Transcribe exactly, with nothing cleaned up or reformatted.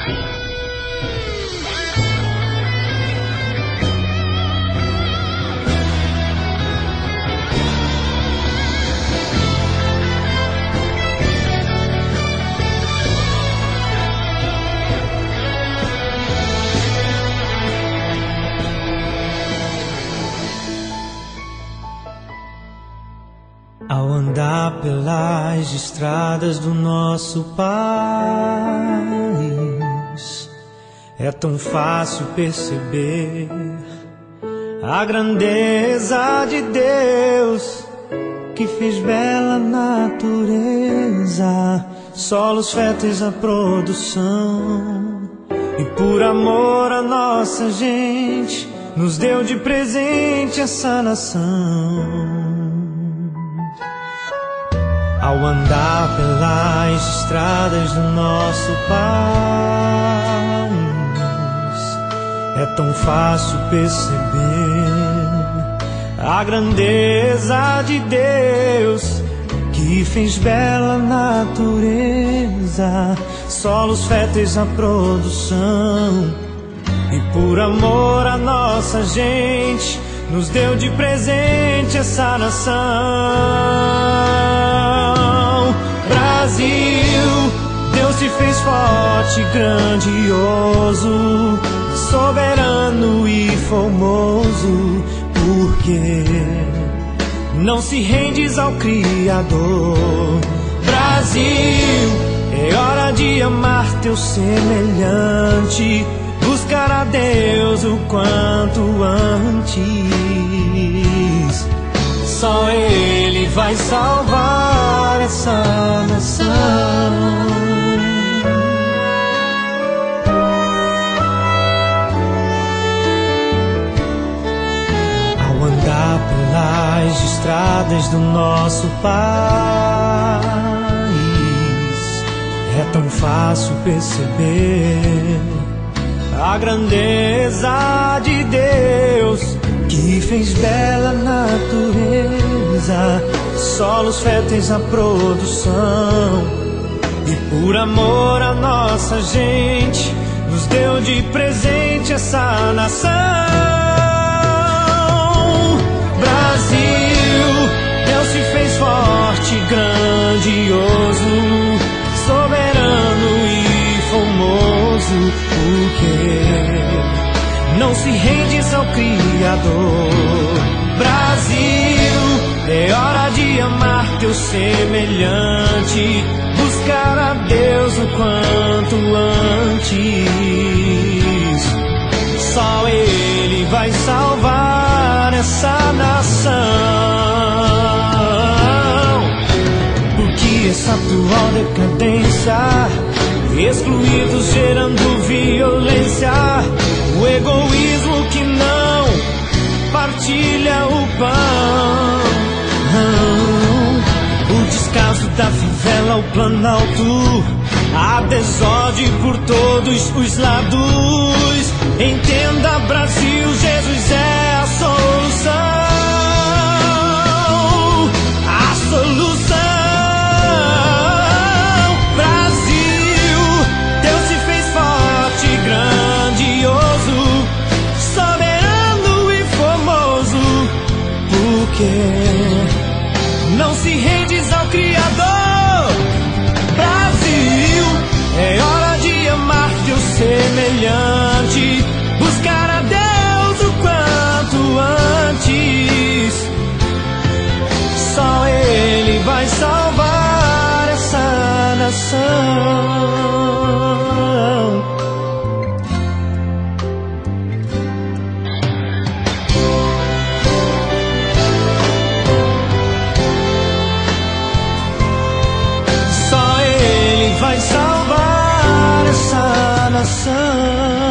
Ao andar pelas estradas do nosso país, é tão fácil perceber a grandeza de Deus, que fez bela natureza, solos férteis a produção, e por amor a nossa gente nos deu de presente essa nação. Ao andar pelas estradas do nosso país, é tão fácil perceber a grandeza de Deus, que fez bela natureza, solos férteis a produção, e por amor a nossa gente nos deu de presente essa nação. Brasil, Deus te fez forte, grandioso, soberano e formoso, porque não se rendes ao Criador. Brasil, é hora de amar teu semelhante, buscar a Deus o quanto antes. Só Ele vai salvar essa nação. Ao andar pelas estradas do nosso país, é tão fácil perceber a grandeza de Deus, que fez bela natureza, solos férteis a produção, e por amor a nossa gente nos deu de presente essa nação. Brasil, Deus se fez forte, grandioso, soberano e formoso, porque não se rendes ao Criador. Brasil, é hora de amar teu semelhante, buscar a Deus o quanto antes. Só Ele vai salvar essa nação, porque essa atual decadência, excluídos gerando violência, o egoísmo que não partilha o pão, o descaso da favela, o planalto, a desordem por todos os lados. Entenda, Brasil, Jesus é a solução, a solução. Não se rendes ao Criador. Brasil, é hora de amar teu semelhante, buscar a Deus o quanto antes. Só Ele vai salvar essa nação. Vai salvar essa nação.